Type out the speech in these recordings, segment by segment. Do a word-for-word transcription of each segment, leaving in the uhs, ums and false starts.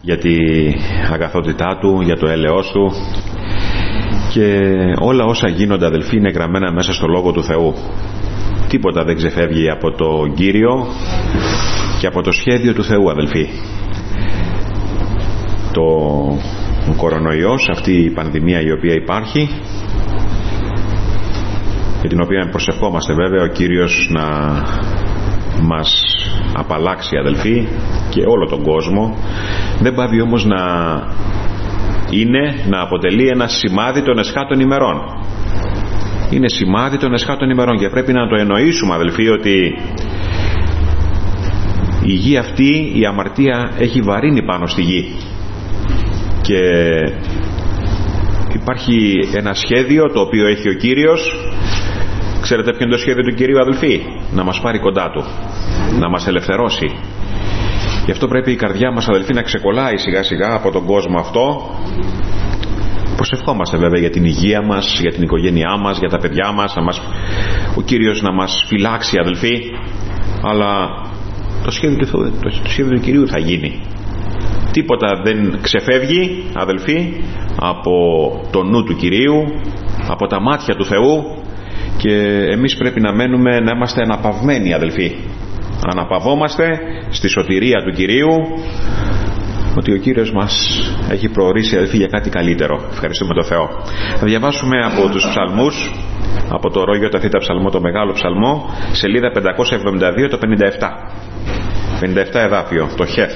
για την αγαθότητά του, για το έλεος του, και όλα όσα γίνονται, αδελφοί, είναι γραμμένα μέσα στο Λόγο του Θεού. Τίποτα δεν ξεφεύγει από το Κύριο και από το σχέδιο του Θεού, αδελφοί. Το ο κορονοϊός, αυτή η πανδημία η οποία υπάρχει, για την οποία προσευχόμαστε βέβαια ο Κύριος να μας απαλλάξει, αδελφοί, και όλο τον κόσμο, δεν πάβει όμως να είναι, να αποτελεί ένα σημάδι των εσχάτων ημερών. Είναι σημάδι των εσχάτων ημερών και πρέπει να το εννοήσουμε, αδελφοί, ότι η γη αυτή, η αμαρτία έχει βαρύνει πάνω στη γη και υπάρχει ένα σχέδιο το οποίο έχει ο Κύριος. Ξέρετε ποιο είναι το σχέδιο του Κυρίου, αδελφοί? Να μας πάρει κοντά του, να μας ελευθερώσει. Γι' αυτό πρέπει η καρδιά μας, αδελφοί, να ξεκολλάει σιγά σιγά από τον κόσμο αυτό. Προσευχόμαστε βέβαια για την υγεία μας, για την οικογένειά μας, για τα παιδιά μας, να μας, ο Κύριος να μας φυλάξει, αδελφοί, αλλά το σχέδιο του, το, το σχέδιο του Κυρίου θα γίνει. Τίποτα δεν ξεφεύγει, αδελφοί, από το νου του Κυρίου, από τα μάτια του Θεού, και εμείς πρέπει να μένουμε, να είμαστε αναπαυμένοι, αδελφοί. Αναπαυόμαστε στη σωτηρία του Κυρίου, ότι ο Κύριος μας έχει προορίσει, αδελφοί, για κάτι καλύτερο. Ευχαριστούμε τον Θεό. Θα διαβάσουμε από τους ψαλμούς, από το Ρόγιο Ταθήτα ψαλμό, το μεγάλο ψαλμό, σελίδα πεντακόσια εβδομήντα δύο, το πενήντα επτά. πενήντα επτά εδάφιο, το Χεφ.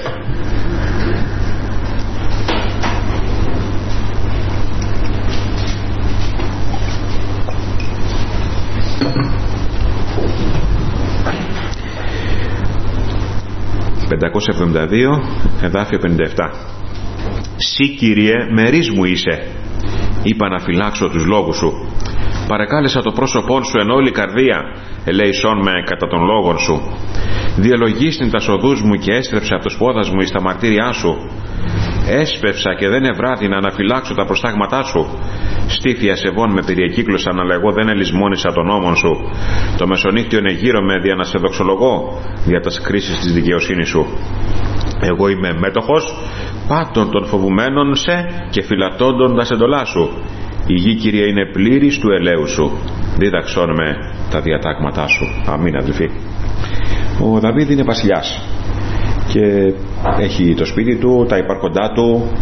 πεντακόσια εβδομήντα δύο, εδάφιο πενήντα επτά. Συ, Κύριε, μερίς μου είσαι, είπα να φυλάξω τους λόγους σου. Παρεκάλεσα το πρόσωπόν σου εν όλη καρδία, ελέησόν με κατά των λόγων σου. Διαλογίστην τα σοδούς μου και έστρεψα από τους πόδας μου εις τα μαρτύριά σου. Έσπευσα και δεν ευράδινα να φυλάξω τα προστάγματά σου. Στήθια σεβών με περιεκύκλωσαν, αλλά εγώ δεν ελισμόνησα τον νόμον σου. Το μεσονύχτιον εγείρομαι δια να σε δοξολογώ δια τας κρίσεις της δικαιοσύνης σου. Εγώ είμαι μέτοχος πάτων των φοβουμένων σε και φυλατώντων τα εντολά σου. Η γη, Κύριε, είναι πλήρης του ελέου σου. Δίδαξόν με τα διατάγματά σου. Αμήν, αδελφοί. Ο Δαβίδ είναι βασιλιάς και έχει το σπίτι του, τα υπάρχοντά του,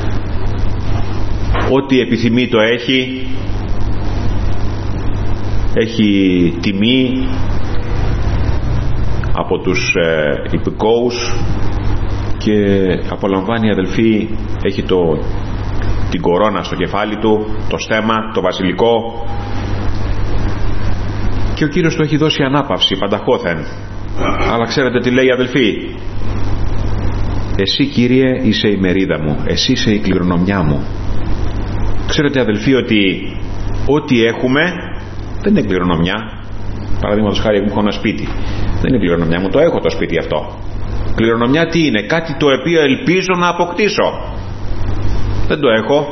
ό,τι επιθυμεί το έχει, έχει τιμή από τους ε, υπηκόους και απολαμβάνει, αδελφοί, έχει το, την κορώνα στο κεφάλι του, το στέμμα, το βασιλικό, και ο Κύριος του έχει δώσει ανάπαυση πανταχώθεν. Αλλά ξέρετε τι λέει, αδελφοί? Εσύ, Κύριε, είσαι η μερίδα μου, εσύ είσαι η κληρονομιά μου. Ξέρετε, αδελφοί, ότι ό,τι έχουμε δεν είναι κληρονομιά. Παραδείγματος χάρη, έχω ένα σπίτι, δεν είναι κληρονομιά μου, το έχω το σπίτι αυτό. Κληρονομιά τι είναι? Κάτι το οποίο ελπίζω να αποκτήσω. Δεν το έχω,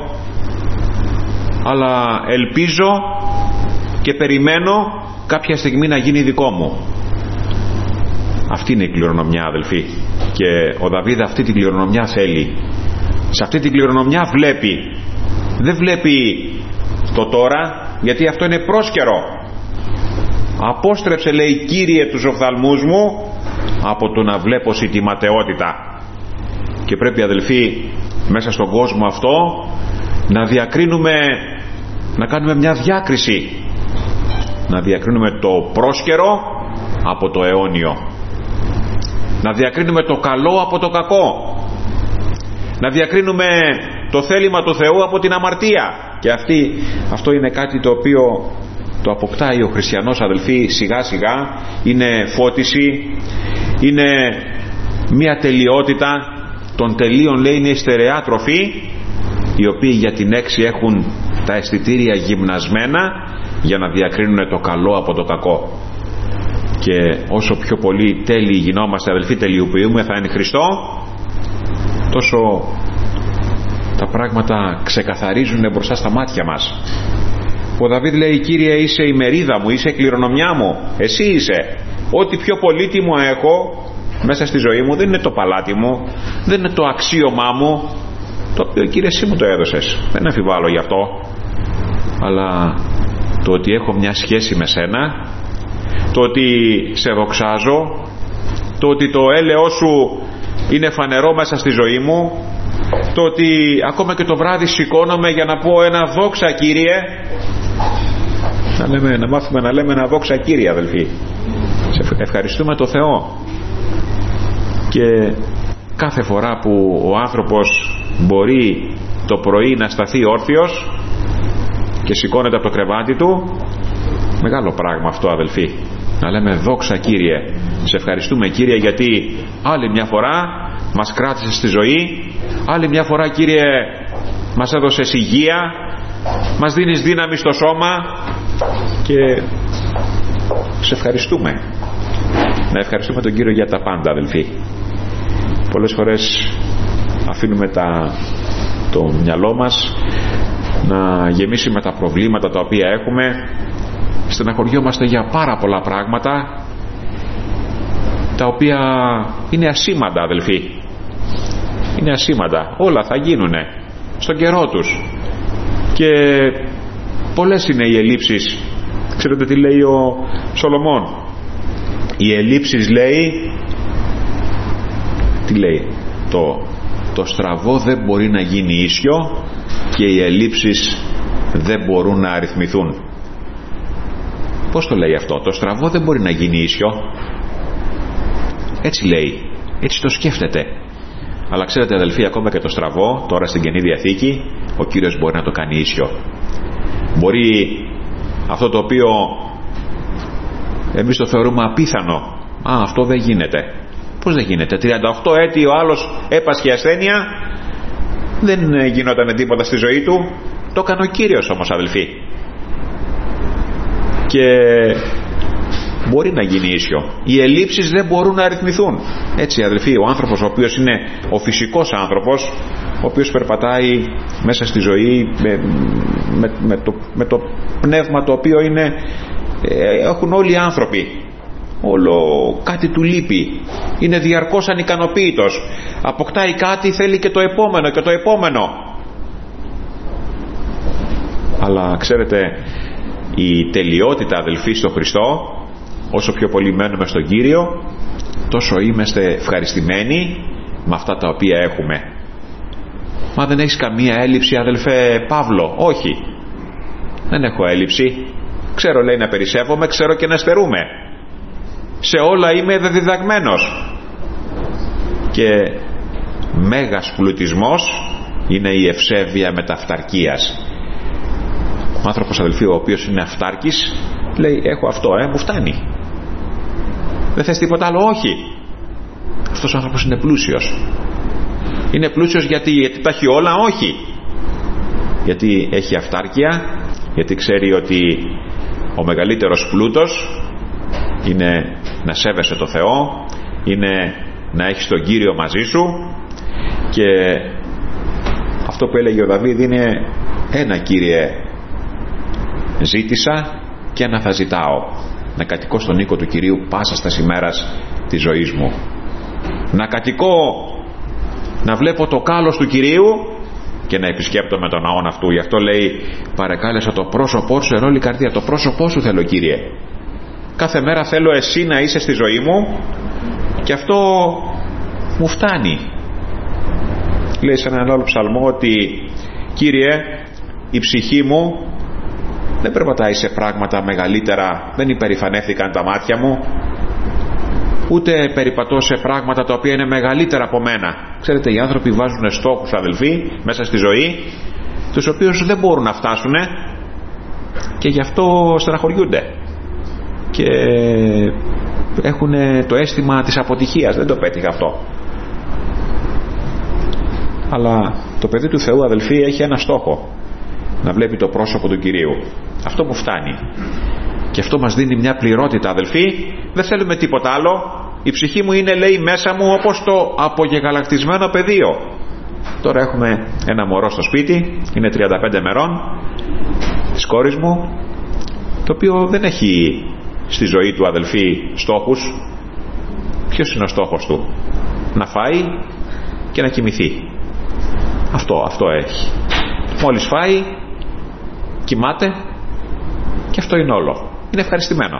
αλλά ελπίζω και περιμένω κάποια στιγμή να γίνει δικό μου. Αυτή είναι η κληρονομιά, αδελφοί, και ο Δαβίδ αυτή την κληρονομιά θέλει. Σε αυτή την κληρονομιά βλέπει, δεν βλέπει το τώρα, γιατί αυτό είναι πρόσκαιρο. Απόστρεψε, λέει, Κύριε, τους οφθαλμούς μου από το να βλέπω σε τη ματαιότητα. Και πρέπει, αδελφοί, μέσα στον κόσμο αυτό να διακρίνουμε, να κάνουμε μια διάκριση, να διακρίνουμε το πρόσκαιρο από το αιώνιο, να διακρίνουμε το καλό από το κακό, να διακρίνουμε το θέλημα του Θεού από την αμαρτία. Και αυτή, αυτό είναι κάτι το οποίο το αποκτάει ο χριστιανός, αδελφοί, σιγά σιγά. Είναι φώτιση, είναι μια τελειότητα των τελείων, λέει, είναι η στερεά τροφή, οι οποίοι για την έξι έχουν τα αισθητήρια γυμνασμένα για να διακρίνουν το καλό από το κακό. Και όσο πιο πολύ τέλειοι γινόμαστε, αδελφοί, τελειοποιούμε θα είναι Χριστό, τόσο τα πράγματα ξεκαθαρίζουν μπροστά στα μάτια μας. Ο Δαβίδ λέει, Κύριε, είσαι η μερίδα μου, είσαι η κληρονομιά μου, εσύ είσαι. Ό,τι πιο πολύτιμο έχω μέσα στη ζωή μου δεν είναι το παλάτι μου, δεν είναι το αξίωμά μου, το οποίο Κύριε εσύ μου το έδωσες, δεν αμφιβάλλω γι' αυτό, αλλά το ότι έχω μια σχέση με σένα, το ότι σε δοξάζω, το ότι το έλεος σου είναι φανερό μέσα στη ζωή μου, το ότι ακόμα και το βράδυ σηκώνομαι για να πω ένα δόξα Κύριε, να, λέμε, να μάθουμε να λέμε ένα δόξα Κύριε αδελφοί, σε ευχαριστούμε το Θεό. Και κάθε φορά που ο άνθρωπος μπορεί το πρωί να σταθεί όρθιος και σηκώνεται από το κρεβάτι του, μεγάλο πράγμα αυτό αδελφοί, να λέμε δόξα Κύριε, σε ευχαριστούμε Κύριε γιατί άλλη μια φορά μας κράτησες στη ζωή, άλλη μια φορά Κύριε μας έδωσες υγεία, μας δίνεις δύναμη στο σώμα και σε ευχαριστούμε. Να ευχαριστούμε τον Κύριο για τα πάντα αδελφοί. Πολλές φορές αφήνουμε τα, το μυαλό μας να γεμίσει με τα προβλήματα τα οποία έχουμε, στεναχωριόμαστε για πάρα πολλά πράγματα τα οποία είναι ασήμαντα αδελφοί, είναι ασήμαντα, όλα θα γίνουνε στον καιρό τους και πολλές είναι οι ελλείψεις. Ξέρετε τι λέει ο Σολομών, οι ελλείψεις λέει, τι λέει, το, το στραβό δεν μπορεί να γίνει ίσιο και οι ελλείψεις δεν μπορούν να αριθμηθούν. Πώς το λέει αυτό, το στραβό δεν μπορεί να γίνει ίσιο, έτσι λέει, έτσι το σκέφτεται. Αλλά ξέρετε αδελφοί, ακόμα και το στραβό τώρα στην Καινή Διαθήκη ο Κύριος μπορεί να το κάνει ίσιο. Μπορεί αυτό το οποίο εμείς το θεωρούμε απίθανο, α, αυτό δεν γίνεται. Πώς δεν γίνεται, τριάντα οκτώ έτη ο άλλος έπασχε ασθένεια, δεν γινόταν τίποτα στη ζωή του, το έκανε ο Κύριος όμως αδελφοί, και μπορεί να γίνει ίσιο. Οι ελλείψεις δεν μπορούν να αριθμηθούν. Έτσι αδελφοί, ο άνθρωπος ο οποίος είναι ο φυσικός άνθρωπος, ο οποίος περπατάει μέσα στη ζωή με, με, με, το, με το πνεύμα το οποίο είναι, ε, έχουν όλοι οι άνθρωποι, όλο κάτι του λείπει, είναι διαρκώς ανικανοποίητος, αποκτάει κάτι, θέλει και το επόμενο και το επόμενο. Αλλά ξέρετε, η τελειότητα αδελφοί στο Χριστό, όσο πιο πολύ μένουμε στον Κύριο, τόσο είμαστε ευχαριστημένοι με αυτά τα οποία έχουμε. Μα δεν έχεις καμία έλλειψη αδελφέ Παύλο? Όχι, δεν έχω έλλειψη, ξέρω λέει να περισσεύομαι, ξέρω και να στερούμε, σε όλα είμαι δεδιδαγμένος. Και μέγας πλουτισμός είναι η ευσέβεια μεταφταρκίας. Ο άνθρωπος αδελφοί ο οποίος είναι αυτάρκης λέει έχω αυτό, ε, μου φτάνει, δεν θες τίποτα άλλο? Όχι, αυτός ο άνθρωπος είναι πλούσιος. Είναι πλούσιος γιατί, γιατί τα έχει όλα? Όχι, γιατί έχει αυτάρκεια, γιατί ξέρει ότι ο μεγαλύτερος πλούτος είναι να σέβεσαι το Θεό, είναι να έχεις τον Κύριο μαζί σου. Και αυτό που έλεγε ο Δαβίδ είναι ένα Κύριε ζήτησα και ένα θα ζητάω, να κατοικώ στον οίκο του Κυρίου πάσα στας ημέρας της ζωής μου, να κατοικώ, να βλέπω το κάλος του Κυρίου και να επισκέπτομαι τον ναόν αυτού. Γι' αυτό λέει παρεκάλεσα το πρόσωπό σου εν όλη καρδία. Το πρόσωπό σου θέλω Κύριε, κάθε μέρα θέλω εσύ να είσαι στη ζωή μου και αυτό μου φτάνει. Λέει σε έναν άλλο ψαλμό ότι Κύριε η ψυχή μου δεν περπατάει σε πράγματα μεγαλύτερα, δεν υπερηφανεύθηκαν τα μάτια μου, ούτε περιπατώ σε πράγματα τα οποία είναι μεγαλύτερα από μένα. Ξέρετε, οι άνθρωποι βάζουν στόχους αδελφοί μέσα στη ζωή, τους οποίους δεν μπορούν να φτάσουν και γι' αυτό στεναχωριούνται και έχουν το αίσθημα της αποτυχίας, δεν το πέτυχα αυτό. Αλλά το παιδί του Θεού αδελφοί έχει ένα στόχο, να βλέπει το πρόσωπο του Κυρίου. Αυτό μου φτάνει και αυτό μας δίνει μια πληρότητα αδελφοί, δεν θέλουμε τίποτα άλλο. Η ψυχή μου είναι λέει μέσα μου όπως το απογεγαλακτισμένο πεδίο. Τώρα έχουμε ένα μωρό στο σπίτι, είναι τριάντα πέντε μερών, της κόρης μου, το οποίο δεν έχει στη ζωή του αδελφοί στόχους, Ποιος είναι ο στόχος του? Να φάει και να κοιμηθεί. Αυτό, αυτό έχει. Μόλις φάει, κοιμάται και αυτό είναι όλο. Είναι ευχαριστημένο.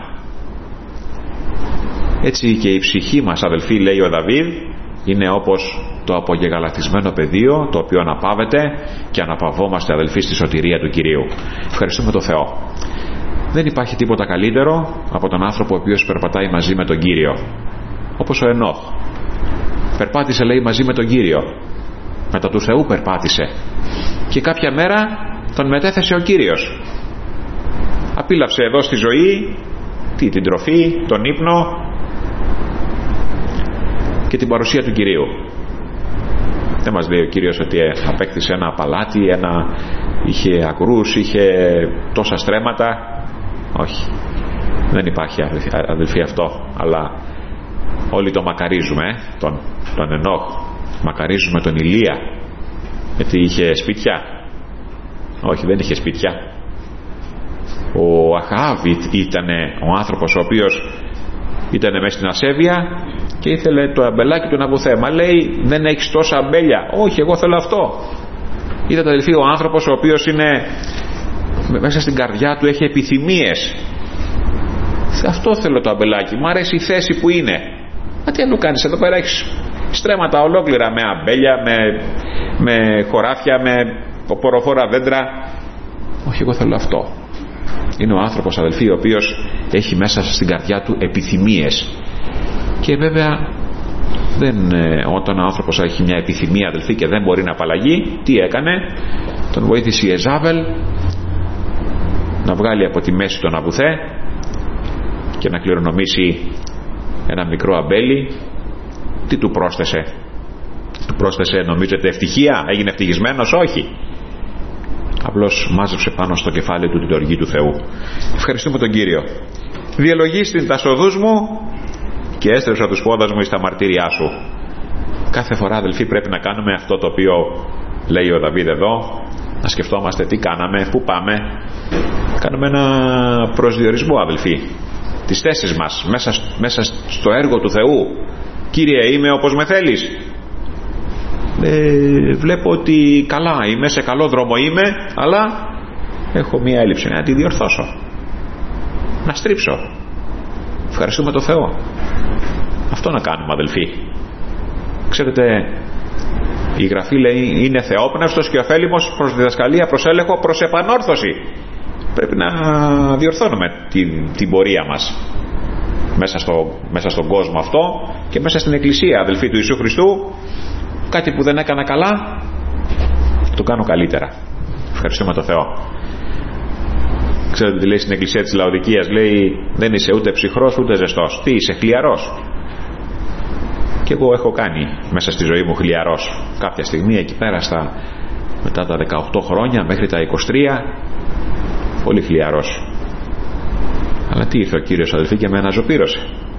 Έτσι και η ψυχή μας, αδελφοί, λέει ο Δαβίδ, είναι όπως το απογεγαλακτισμένο πεδίο, το οποίο αναπαύεται και αναπαυόμαστε, αδελφοί, στη σωτηρία του Κυρίου. Ευχαριστούμε τον Θεό. Δεν υπάρχει τίποτα καλύτερο από τον άνθρωπο ο οποίος περπατάει μαζί με τον Κύριο. Όπως ο Ενώχ. Περπάτησε, λέει, μαζί με τον Κύριο. Μετά του Θεού περπάτησε. Και κάποια μέρα τον μετέθεσε ο Κύριος. Απίλαυσε εδώ στη ζωή τι, την τροφή, τον ύπνο και την παρουσία του Κυρίου. Δεν μας λέει ο Κύριος ότι απέκτησε ένα παλάτι, ένα... είχε ακρούς, είχε τόσα στρέμματα. Όχι, δεν υπάρχει, αδελφοί, αυτό. Αλλά όλοι το μακαρίζουμε, ε? τον, τον Ενώχ. Μακαρίζουμε τον Ηλία, γιατί είχε σπίτια. Όχι, δεν είχε σπίτια. Ο Αχάβ ήταν ο άνθρωπος ο οποίος ήταν μέσα στην ασέβεια και ήθελε το αμπελάκι του Ναβουθέ. Μα λέει, δεν έχεις τόσα αμπέλια? Όχι, εγώ θέλω αυτό. Είδατε, αδελφοί, ο άνθρωπος ο οποίος είναι μέσα στην καρδιά του, έχει επιθυμίες. Αυτό θέλω το αμπελάκι, μου αρέσει η θέση που είναι. Μα τι άλλο κάνεις? Εδώ πέρα έχεις στρέμματα ολόκληρα με αμπέλια, με, με χωράφια, με ποροφόρα δέντρα. Όχι, εγώ θέλω αυτό. Είναι ο άνθρωπος, αδελφοί, ο οποίος έχει μέσα στην καρδιά του επιθυμίες. Και βέβαια δεν, όταν ο άνθρωπος έχει μια επιθυμία, αδελφοί, και δεν μπορεί να απαλλαγεί, τι έκανε? Τον βοήθησε η Εζάβελ να βγάλει από τη μέση τον Ναβουθέ και να κληρονομήσει ένα μικρό αμπέλι. Τι του πρόσθεσε? Του πρόσθεσε, νομίζετε, ευτυχία? Έγινε ευτυχισμένος? Όχι. Απλώς μάζεψε πάνω στο κεφάλι του την οργή του Θεού. Ευχαριστούμε τον Κύριο. Διαλογίστην τα σοδούς μου και έστρεψα τους πόδας μου εις τα μαρτύριά σου. Κάθε φορά, αδελφοί, πρέπει να κάνουμε αυτό το οποίο λέει ο Δαβίδ εδώ. Να σκεφτόμαστε τι κάναμε, πού πάμε. Κάνουμε ένα προσδιορισμό, αδελφοί, τις θέσεις μας μέσα, μέσα στο έργο του Θεού. Κύριε, είμαι όπως με θέλεις? Ε, βλέπω ότι καλά είμαι, σε καλό δρόμο είμαι, αλλά έχω μία έλλειψη. Να τη διορθώσω, να στρίψω. Ευχαριστούμε τον Θεό. Αυτό να κάνουμε, αδελφοί. Ξέρετε, η Γραφή λέει είναι θεόπνευστος και ωφέλιμος προς διδασκαλία, προς έλεγχο, προς επανόρθωση. Πρέπει να διορθώνουμε την, την πορεία μας μέσα, στο, μέσα στον κόσμο αυτό και μέσα στην Εκκλησία, αδελφοί του Ιησού Χριστού. Κάτι που δεν έκανα καλά, το κάνω καλύτερα. Ευχαριστούμε τον Θεό. Ξέρετε τι λέει στην Εκκλησία της Λαοδικίας? Λέει, δεν είσαι ούτε ψυχρός ούτε ζεστός. Τι είσαι? Χλιαρός. Και εγώ έχω κάνει μέσα στη ζωή μου χλιαρός. Κάποια στιγμή εκεί πέρα στα, μετά τα δεκαοκτώ χρόνια μέχρι τα είκοσι τρία, πολύ χλιαρός. Αλλά τι ήρθε ο Κύριος, αδελφοί, και με αναζωπήρωσε.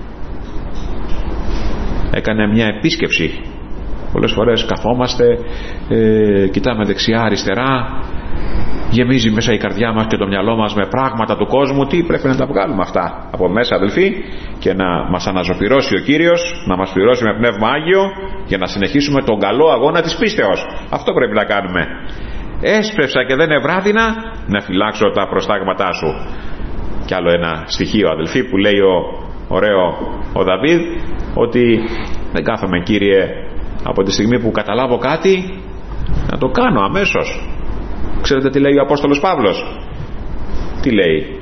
Έκανε μια επίσκεψη. Πολλές φορές καθόμαστε, ε, κοιτάμε δεξιά αριστερά, γεμίζει μέσα η καρδιά μας και το μυαλό μας με πράγματα του κόσμου. Τι πρέπει να τα βγάλουμε αυτά από μέσα, αδελφοί, και να μας αναζωπυρώσει ο Κύριος, να μας πληρώσει με Πνεύμα Άγιο για να συνεχίσουμε τον καλό αγώνα της πίστεως. Αυτό πρέπει να κάνουμε. Έσπρευσα και δεν ευράδινα να φυλάξω τα προστάγματά σου. Κι άλλο ένα στοιχείο, αδελφοί, που λέει ο ωραίο ο Δαβίδ, ότι δεν κάθομαι, Κύριε, από τη στιγμή που καταλάβω κάτι να το κάνω αμέσως. Ξέρετε τι λέει ο Απόστολος Παύλος? Τι λέει?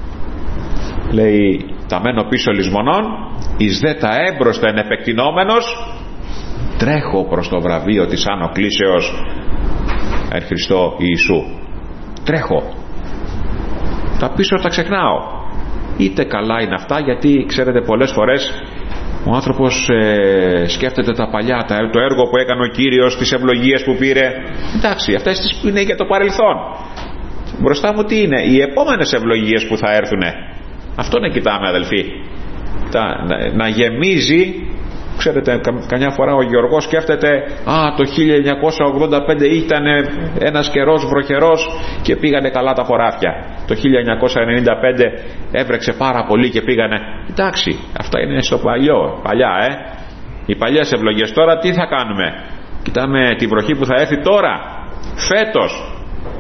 Λέει, τα μένω πίσω λησμονών, εις δε τα έμπροστα εν επεκτηνόμενος, τρέχω προς το βραβείο της άνω κλήσεως εν Χριστώ Ιησού. Τρέχω. Τα πίσω τα ξεχνάω. Είτε καλά είναι αυτά, γιατί ξέρετε πολλές φορές ο άνθρωπος ε, σκέφτεται τα παλιά, τα, το έργο που έκανε ο Κύριος, τις ευλογίες που πήρε. Εντάξει, αυτές τις είναι για το παρελθόν. Μπροστά μου τι είναι? Οι επόμενες ευλογίες που θα έρθουνε. Αυτό να κοιτάμε, αδελφοί. Τα, να, να γεμίζει Ξέρετε, κα, καμιά φορά ο Γιώργος σκέφτεται, α, το χίλια εννιακόσια ογδόντα πέντε ήταν ένας καιρός βροχερός και πήγανε καλά τα χωράφια. Το χίλια εννιακόσια ενενήντα πέντε έβρεξε πάρα πολύ και πήγανε. Εντάξει, αυτά είναι στο παλιό, παλιά, ε. Οι παλιές ευλογίες. Τώρα τι θα κάνουμε? Κοιτάμε τη βροχή που θα έρθει τώρα, φέτος.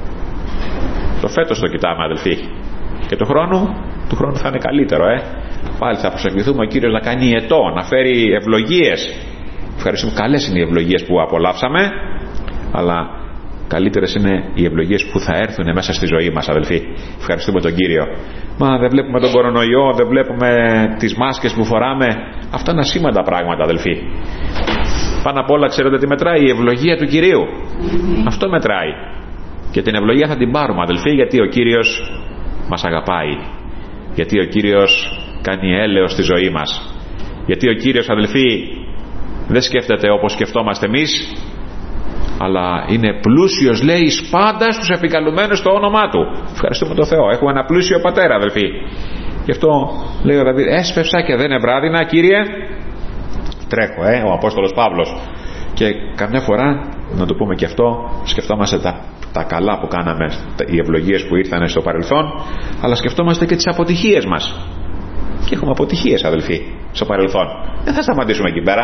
Το φέτος το κοιτάμε, αδελφοί. Και του χρόνου, του χρόνου θα είναι καλύτερο, ε. Πάλι θα προσευχηθούμε ο Κύριος να κάνει ετώ, να φέρει ευλογίες. Ευχαριστούμε. Καλές είναι οι ευλογίες που απολαύσαμε, αλλά καλύτερες είναι οι ευλογίες που θα έρθουν μέσα στη ζωή μας, αδελφοί. Ευχαριστούμε τον Κύριο. Μα δεν βλέπουμε τον κορονοϊό, δεν βλέπουμε τις μάσκες που φοράμε. Αυτά είναι ασήμαντα πράγματα, αδελφοί. Πάνω απ' όλα, ξέρετε τι μετράει? Η ευλογία του Κυρίου. Αυτό μετράει. Και την ευλογία θα την πάρουμε, αδελφοί, γιατί ο Κύριος μας αγαπάει. Γιατί ο Κύριος κάνει έλεος στη ζωή μας. Γιατί ο Κύριος, αδελφοί, δεν σκέφτεται όπως σκεφτόμαστε εμείς, αλλά είναι πλούσιος, λέει, εις πάντα στους επικαλουμένους στο όνομά Του. Ευχαριστούμε τον Θεό. Έχουμε ένα πλούσιο Πατέρα, αδελφοί. Γι' αυτό λέει ο Δαβίδ, έσπευσα και δεν ευράδινα, Κύριε. Τρέχω, ε, ο Απόστολος Παύλος. Και καμιά φορά, να το πούμε και αυτό, σκεφτόμαστε τα, τα καλά που κάναμε, οι ευλογίες που ήρθαν στο παρελθόν, αλλά σκεφτόμαστε και τις αποτυχίες μας. Και έχουμε αποτυχίες, αδελφοί, στο παρελθόν. Δεν θα σταματήσουμε εκεί πέρα.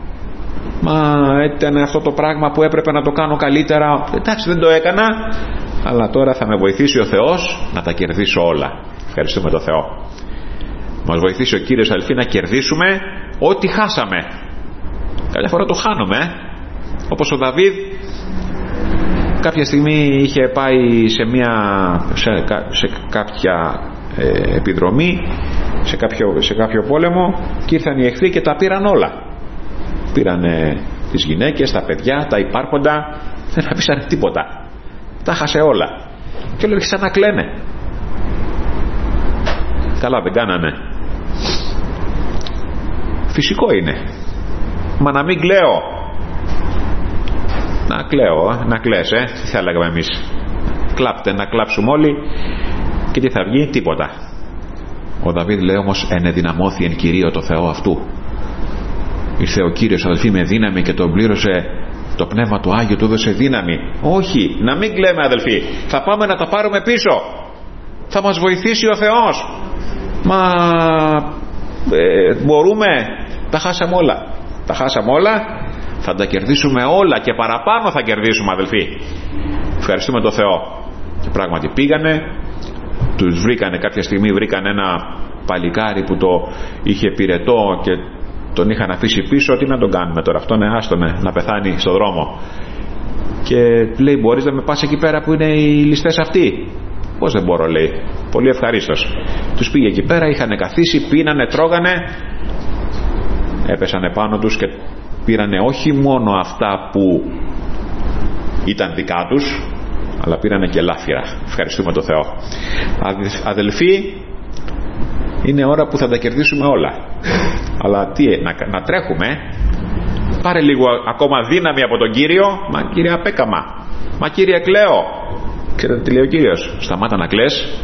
Μα ήταν αυτό το πράγμα που έπρεπε να το κάνω καλύτερα. Εντάξει, δεν το έκανα, αλλά τώρα θα με βοηθήσει ο Θεός να τα κερδίσω όλα. Ευχαριστούμε τον Θεό. Μας βοηθήσει ο Κύριος, αδελφοί, να κερδίσουμε ό,τι χάσαμε. Κάποια φορά το χάνουμε, ε? Όπως ο Δαβίδ κάποια στιγμή είχε πάει σε, μια, σε, σε κάποια ε, επιδρομή, σε κάποιο, σε κάποιο πόλεμο, και ήρθαν οι εχθροί και τα πήραν όλα. Πήρανε τις γυναίκες, τα παιδιά, τα υπάρχοντα, δεν αφήσανε τίποτα. Τα χάσε όλα. Και όλο σαν να κλαίνε. Καλά δεν κάνανε. Φυσικό είναι. Μα να μην κλαίω. Να κλαίω, να κλαις, ε. Τι θα έλεγαμε εμείς? Κλάπτε, να κλάψουμε όλοι. Και τι θα βγει? Τίποτα. Ο Δαβίδ λέει όμως, ενεδυναμώθη εν Κυρίω το Θεό αυτού. Ήρθε ο Κύριος, αδελφοί, με δύναμη και τον πλήρωσε. Το Πνεύμα του Άγιο του έδωσε δύναμη. Όχι, να μην κλαίμε, αδελφοί. Θα πάμε να τα πάρουμε πίσω. Θα μας βοηθήσει ο Θεός. Μα ε, μπορούμε? Τα χάσαμε όλα. Τα χάσαμε όλα. Θα τα κερδίσουμε όλα και παραπάνω θα κερδίσουμε, αδελφοί. Ευχαριστούμε τον Θεό. Και πράγματι πήγανε. Τους βρήκανε κάποια στιγμή, βρήκαν ένα παλικάρι που το είχε πυρετό και τον είχαν αφήσει πίσω. Τι να τον κάνουμε τώρα? Αυτό είναι, άστονε να πεθάνει στο δρόμο. Και λέει, μπορείς να με πας εκεί πέρα που είναι οι ληστές αυτοί? Πώς δεν μπορώ, λέει. Πολύ ευχαρίστως. Τους πήγε εκεί πέρα, είχαν καθίσει, πίνανε, τρώγανε, έπεσανε πάνω τους και πήρανε όχι μόνο αυτά που ήταν δικά τους, αλλά πήρανε και λάφυρα. Ευχαριστούμε τον Θεό. Αδελφοί, είναι ώρα που θα τα κερδίσουμε όλα. Αλλά τι, να, να τρέχουμε? Πάρε λίγο ακόμα δύναμη από τον Κύριο. Μα Κύριε απέκαμα. Μα Κύριε κλαίω. Ξέρετε τι λέει ο Κύριος? Σταμάτα να κλαις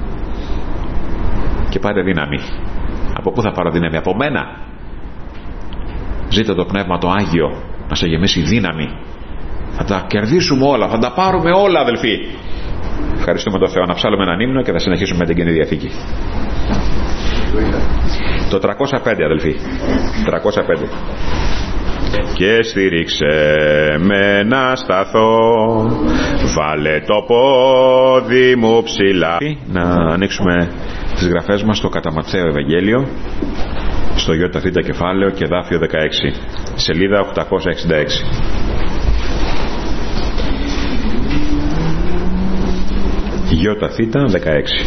και πάρε δύναμη. Από πού θα πάρω δύναμη? Από μένα. Ζήτα το Πνεύμα το Άγιο να σε γεμίσει δύναμη. Θα τα κερδίσουμε όλα, θα τα πάρουμε όλα, αδελφοί. Ευχαριστούμε τον Θεό. Να ψάλουμε έναν ύμνο και θα συνεχίσουμε με την Καινή Διαθήκη. Το τριακόσια πέντε, αδελφοί. τριακόσια πέντε. Και στήριξε με να σταθώ, βάλε το πόδι μου ψηλά. Να ανοίξουμε τις γραφές μας στο κατά Ματθαίο Ευαγγέλιο, στο ΙΘ κεφάλαιο και εδάφιο δεκαέξι, σελίδα οκτακόσια εξήντα έξι. ΙΘ δεκαέξι.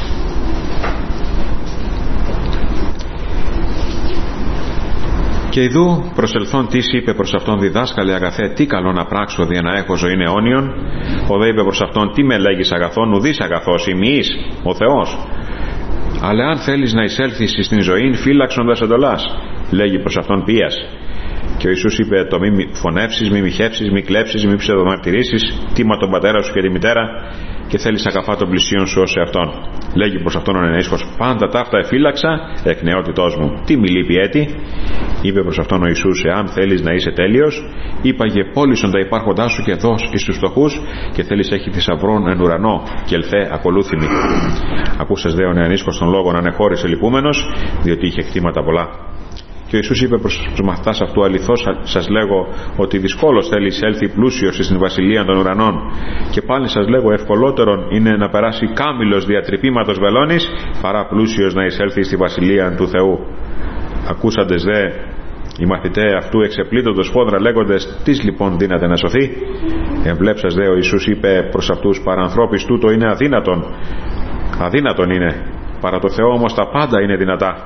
Και ιδού προσελθόν της είπε προς αυτόν, διδάσκαλε αγαθέ, τι καλό να πράξω δια να έχω ζωήν αιώνιον? Ο δε είπε προς αυτόν, τι με λέγεις αγαθόν? Ουδείς αγαθός ημείς, ο Θεός. Αλλά αν θέλεις να εισέλθεις στην ζωή, φύλαξον τα εντολάς. Λέγει προς αυτόν, ποίας? Και ο Ιησούς είπε, το μη φωνεύσεις, μη μοιχεύσεις, μη κλέψεις, μη ψευδομαρτυρήσεις, τίμα τον πατέρα σου και τη μητέρα, και θέλεις αγαφά τον πλησίον σου ως εαυτόν. Λέγει προς αυτόν ο νεανίσχος, πάντα ταύτα εφύλαξα εκ νεότητός μου. Τι μη λείπει έτη? Είπε προς αυτόν ο Ιησούς: εάν θέλεις να είσαι τέλειος, είπαγε πώλησον τα υπάρχοντά σου και δώσ' εις τους φτωχούς, και θέλεις έχει θησαυρών εν ουρανό, και ελθέ ακολούθημι. Ακούσας δε ο νεανίσκος των λόγων ανεχώρησε λυπούμενος, διότι είχε κτήματα πολλά. Και ο Ιησούς είπε προς τους μαθητάς αυτού: αληθώς σας λέγω ότι δυσκόλως θέλει εισέλθει πλούσιος στην βασιλεία των ουρανών. Και πάλι σας λέγω, ευκολότερον είναι να περάσει κάμιλος δια τρυπήματος βελόνης, παρά πλούσιος να εισέλθει στη βασιλεία του Θεού. Ακούσαντες δε οι μαθηταί αυτού εξεπλήττοντος φόδρα, λέγοντες: τις λοιπόν δύναται να σωθεί? Ευλέψας δε ο Ιησούς είπε προς αυτούς: παρά ανθρώπης τούτο είναι αδύνατον, αδύνατον είναι, παρά το Θεό όμως τα πάντα είναι δυνατά.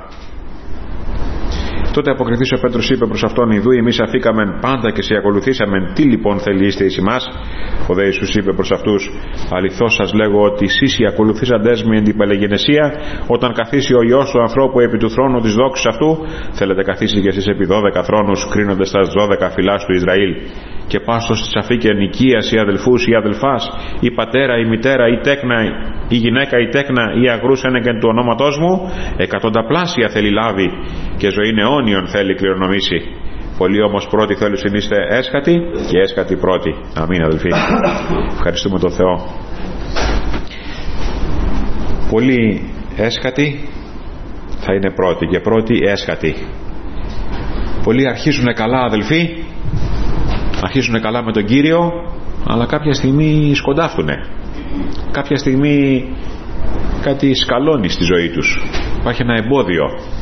Τότε αποκριθής ο Πέτρος είπε προς αυτόν: ιδού εμείς αφήκαμεν πάντα και σε ακολουθήσαμεν, τι λοιπόν θέλει είστε εις ημάς? Ο δε Ιησούς είπε προς αυτούς: αληθώς σας λέγω ότι εσείς οι ακολουθήσαντές με εν την παλαιγενεσία, όταν καθίσει ο Υιός του ανθρώπου επί του θρόνου της δόξης αυτού, θέλετε καθίσει και εσείς επί δώδεκα θρόνους, κρίνοντες τας δώδεκα φυλάς του Ισραήλ. Και πάστος της αφήκεν οικίας ή αδελφούς ή αδελφάς, ή πατέρα ή μητέρα ή τέκνα, ή γυναίκα ή τέκνα, ή αγρούς ένεκεν του ονόματός μου, εκατονταπλάσια θέλει λάβει, και ζωήν αιώνιον θέλει κληρονομήσει. Πολλοί όμως πρώτοι θέλουν είστε έσχατοι, και έσχατοι πρώτοι. Αμήν, αδελφοί. Ευχαριστούμε τον Θεό. Πολλοί έσχατοι θα είναι πρώτοι, και πρώτοι έσχατοι. Πολλοί αρχίζουν καλά, αδελφοί, αρχίζουν καλά με τον Κύριο, αλλά κάποια στιγμή σκοντάφτουνε. Κάποια στιγμή κάτι σκαλώνει στη ζωή τους. Υπάρχει ένα εμπόδιο.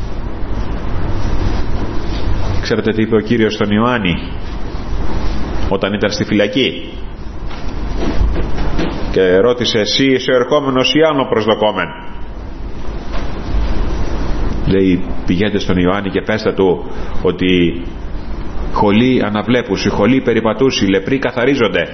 Ξέρετε τι είπε ο Κύριος στον Ιωάννη όταν ήταν στη φυλακή και ρώτησε: εσύ είσαι ο ερχόμενος ή άλλο προσδοκόμεν? Λέει: πηγαίνετε στον Ιωάννη και πέστε του ότι χολοί αναβλέπουσι, χολοί περιπατούσι, λεπροί καθαρίζονται,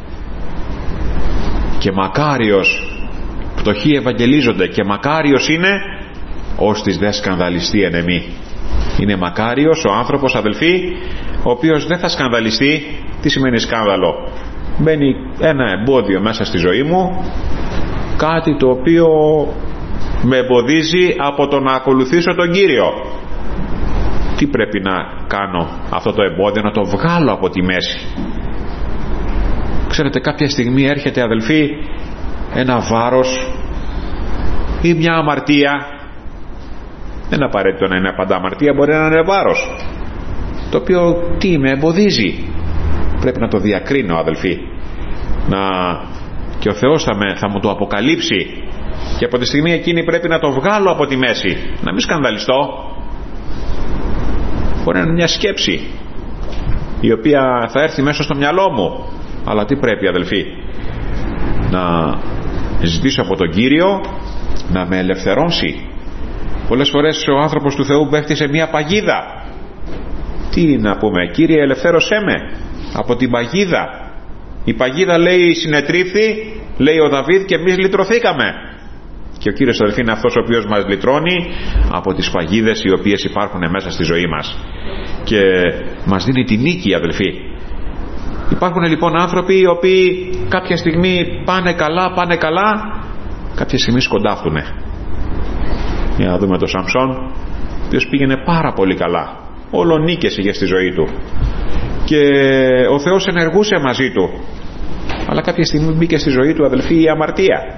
και μακάριος φτωχοί ευαγγελίζονται, και μακάριος είναι ώστις δε σκανδαλιστεί εν εμή. Είναι μακάριος ο άνθρωπος, αδελφοί, ο οποίος δεν θα σκανδαλιστεί. Τι σημαίνει σκάνδαλο? Μπαίνει ένα εμπόδιο μέσα στη ζωή μου, κάτι το οποίο με εμποδίζει από το να ακολουθήσω τον Κύριο. Τι πρέπει να κάνω? Αυτό το εμπόδιο να το βγάλω από τη μέση. Ξέρετε, κάποια στιγμή έρχεται, αδελφοί, ένα βάρος ή μια αμαρτία. Δεν είναι απαραίτητο να είναι πάντα αμαρτία, μπορεί να είναι βάρος, το οποίο τι με εμποδίζει. Πρέπει να το διακρίνω, αδελφοί, να... και ο Θεός θα, με... θα μου το αποκαλύψει, και από τη στιγμή εκείνη πρέπει να το βγάλω από τη μέση, να μην σκανδαλιστώ. Μπορεί να είναι μια σκέψη η οποία θα έρθει μέσα στο μυαλό μου, αλλά τι πρέπει, αδελφοί? Να ζητήσω από τον Κύριο να με ελευθερώσει. Πολλές φορές ο άνθρωπος του Θεού πέφτει σε μια παγίδα. Τι να πούμε? Κύριε, ελευθέρωσέ με από την παγίδα. Η παγίδα, λέει, συνετρίφθη, λέει ο Δαβίδ, και εμείς λυτρωθήκαμε. Και ο Κύριος, αδελφοί, είναι αυτός ο οποίος μας λυτρώνει από τις παγίδες οι οποίες υπάρχουν μέσα στη ζωή μας, και μας δίνει τη νίκη, αδελφοί. Υπάρχουν λοιπόν άνθρωποι οι οποίοι κάποια στιγμή πάνε καλά, πάνε καλά, κάποια στιγμή σκοντάφτουνε. Για να δούμε τον Σαμψόν, ο οποίος πήγαινε πάρα πολύ καλά, όλο νίκες είχε στη ζωή του και ο Θεός ενεργούσε μαζί του, αλλά κάποια στιγμή μπήκε στη ζωή του, αδελφοί, η αμαρτία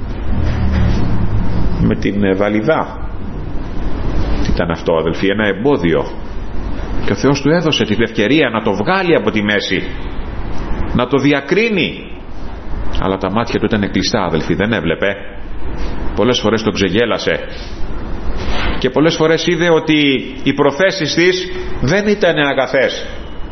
με την βαλιδά. Τι ήταν αυτό, αδελφοί? Ένα εμπόδιο, και ο Θεός του έδωσε την ευκαιρία να το βγάλει από τη μέση, να το διακρίνει, αλλά τα μάτια του ήταν κλειστά, αδελφοί, δεν έβλεπε. Πολλές φορές το ξεγέλασε και πολλές φορές είδε ότι οι προθέσεις της δεν ήταν αγαθές,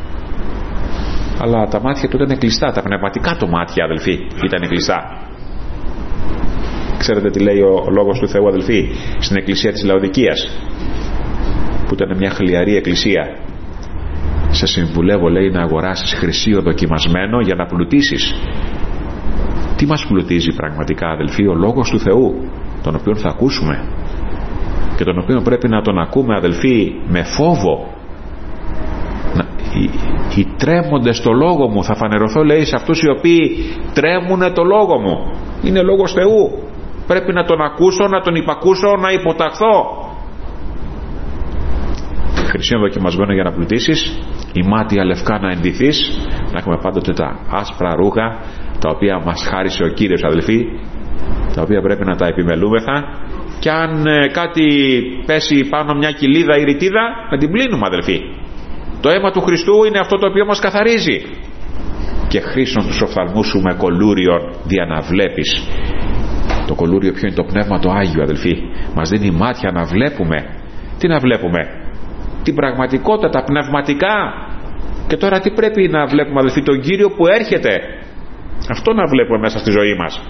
αλλά τα μάτια του ήταν κλειστά, τα πνευματικά του μάτια, αδελφοί, ήταν κλειστά. Ξέρετε τι λέει ο Λόγος του Θεού, αδελφοί, στην εκκλησία της Λαοδικίας, που ήταν μια χλιαρή εκκλησία? Σε συμβουλεύω, λέει, να αγοράσεις χρυσίο δοκιμασμένο για να πλουτίσεις. Τι μας πλουτίζει πραγματικά, αδελφοί? Ο Λόγος του Θεού, τον οποίο θα ακούσουμε και τον οποίο πρέπει να τον ακούμε, αδελφοί, με φόβο. Να, οι, οι τρέμοντες το Λόγο μου, θα φανερωθώ, λέει, σε αυτούς οι οποίοι τρέμουνε το Λόγο μου. Είναι Λόγος Θεού, πρέπει να τον ακούσω, να τον υπακούσω, να υποταχθώ. χρυσίων δοκιμασμένων για να πλουτίσεις, η μάτια λευκά να ενδυθείς, να έχουμε πάντοτε τα άσπρα ρούχα τα οποία μας χάρισε ο Κύριος, αδελφοί, τα οποία πρέπει να τα επιμελούμεθα, και αν ε, κάτι πέσει πάνω μια κοιλίδα ή ρητίδα, να την πλύνουμε, αδελφοί. Το αίμα του Χριστού είναι αυτό το οποίο μας καθαρίζει. Και χρήσον τους οφθαλμούς σου με κολούριον δια να βλέπεις. Το κολούριο ποιο είναι? Το Πνεύμα το Άγιο, αδελφοί. Μας δίνει μάτια να βλέπουμε. Τι να βλέπουμε? Την πραγματικότητα, τα πνευματικά. Και τώρα τι πρέπει να βλέπουμε, αδελφοί? Τον Κύριο που έρχεται. Αυτό να βλέπουμε μέσα στη ζωή μας.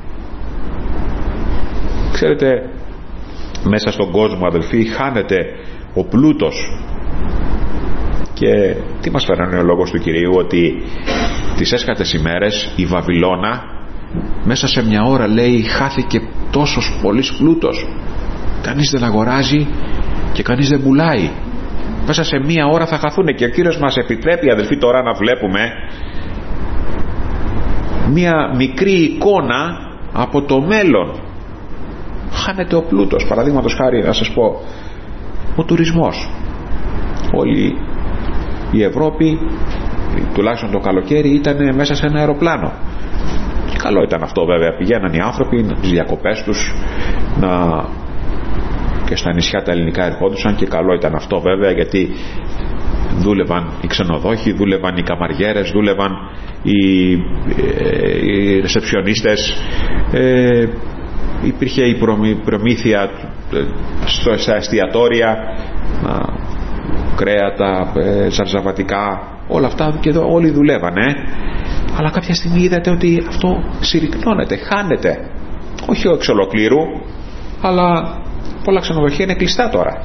Ξέρετε, μέσα στον κόσμο, αδελφοί, χάνεται ο πλούτος. Και τι μας φέρανε ο λόγος του Κυρίου? Ότι τις έσχατες ημέρες η Βαβυλώνα μέσα σε μια ώρα, λέει, χάθηκε τόσος πολύς πλούτος. Κανείς δεν αγοράζει και κανείς δεν πουλάει. Μέσα σε μια ώρα θα χαθούν. Και ο Κύριος μας επιτρέπει, αδελφοί, τώρα να βλέπουμε μια μικρή εικόνα από το μέλλον. Χάνεται ο πλούτος. Παραδείγματος χάρη, να σας πω, ο τουρισμός. Όλη η Ευρώπη, τουλάχιστον το καλοκαίρι, ήταν μέσα σε ένα αεροπλάνο. Και καλό ήταν αυτό, βέβαια. Πηγαίναν οι άνθρωποι στις διακοπές τους, να... και στα νησιά τα ελληνικά ερχόντουσαν, και καλό ήταν αυτό, βέβαια, γιατί δούλευαν οι ξενοδόχοι, δούλευαν οι καμαριέρες, δούλευαν οι, οι ρεσεψιονίστες, ε, υπήρχε η προμήθεια στα εστιατόρια, κρέατα, ζαρζαβατικά, όλα αυτά, και εδώ όλοι δουλεύανε. Αλλά κάποια στιγμή είδατε ότι αυτό συρρυκνώνεται, χάνεται. Όχι εξ ολοκλήρου, αλλά πολλά ξενοδοχεία είναι κλειστά τώρα.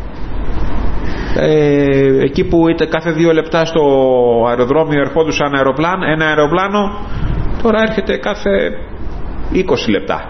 Ε, εκεί που είτε κάθε δύο λεπτά στο αεροδρόμιο ερχόντουσαν αεροπλάνο, ένα αεροπλάνο, τώρα έρχεται κάθε είκοσι λεπτά.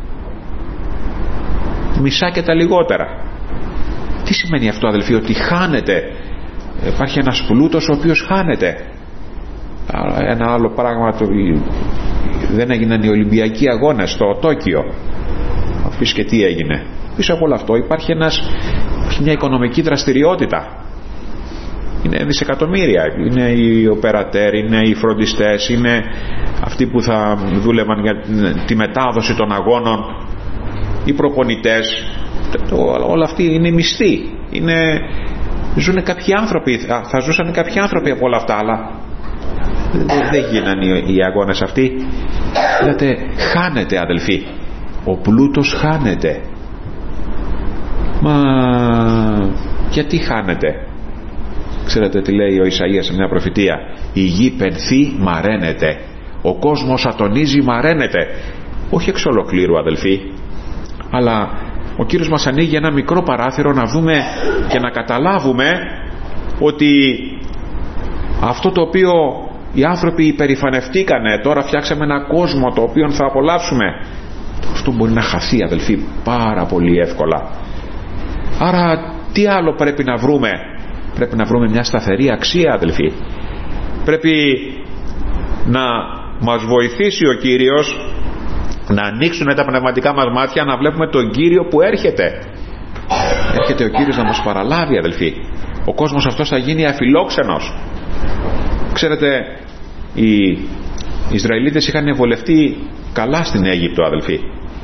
Μισά και τα λιγότερα. Τι σημαίνει αυτό, αδελφοί? Ότι χάνεται. Υπάρχει ένας πλούτος ο οποίος χάνεται. Ένα άλλο πράγμα, το... δεν έγιναν οι Ολυμπιακοί Αγώνες στο Τόκιο. Αφήσεις και τι έγινε. Πίσω από όλο αυτό υπάρχει, ένας, υπάρχει μια οικονομική δραστηριότητα. Είναι δισεκατομμύρια. Είναι οι οπερατέρ, είναι οι φροντιστές, είναι αυτοί που θα δούλευαν για τη μετάδοση των αγώνων, οι προπονητές. Όλα αυτοί είναι μισθοί. Είναι... ζουν κάποιοι άνθρωποι, θα ζούσαν κάποιοι άνθρωποι από όλα αυτά, αλλά δεν γίνανε οι, οι αγώνες αυτοί. Είδατε, χάνεται, αδελφοί. Ο πλούτος χάνεται. Μα γιατί χάνεται? Ξέρετε τι λέει ο Ισαΐας σε μια προφητεία? Η γη πενθεί, μαραίνεται. Ο κόσμος ατονίζει, μαραίνεται. Όχι εξ ολοκλήρου, αδελφοί, αλλά ο Κύριος μας ανοίγει ένα μικρό παράθυρο να δούμε και να καταλάβουμε ότι αυτό το οποίο οι άνθρωποι υπερηφανευτήκανε, τώρα φτιάξαμε ένα κόσμο το οποίο θα απολαύσουμε, αυτό μπορεί να χαθεί, αδελφοί, πάρα πολύ εύκολα. Άρα τι άλλο πρέπει να βρούμε? Πρέπει να βρούμε μια σταθερή αξία, αδελφοί. Πρέπει να μας βοηθήσει ο Κύριος να ανοίξουν τα πνευματικά μας μάτια, να βλέπουμε τον Κύριο που έρχεται. Έρχεται ο Κύριος να μας παραλάβει, αδελφοί. Ο κόσμος αυτός θα γίνει αφιλόξενος. Ξέρετε, οι Ισραηλίτες είχαν βολευτεί καλά στην Αίγυπτο, αδελφοί,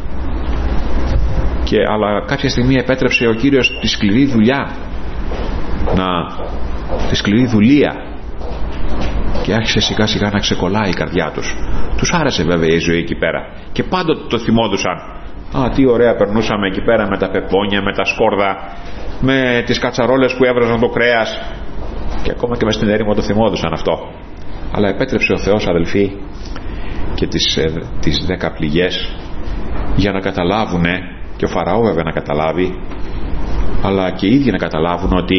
και, αλλά κάποια στιγμή επέτρεψε ο Κύριος τη σκληρή δουλειά, να, τη σκληρή δουλεία, και άρχισε σιγά σιγά να ξεκολλάει η καρδιά τους. Τους άρεσε βέβαια η ζωή εκεί πέρα και πάντοτε το θυμόντουσαν. Α, τι ωραία περνούσαμε εκεί πέρα με τα πεπόνια, με τα σκόρδα, με τις κατσαρόλες που έβραζαν το κρέας, και ακόμα και μες στην έρημο το θυμόντουσαν αυτό. Αλλά επέτρεψε ο Θεός, αδελφοί, και τις, ε, τις δέκα πληγές για να καταλάβουνε, και ο Φαραώ βέβαια να καταλάβει, αλλά και οι ίδιοι να καταλάβουν ότι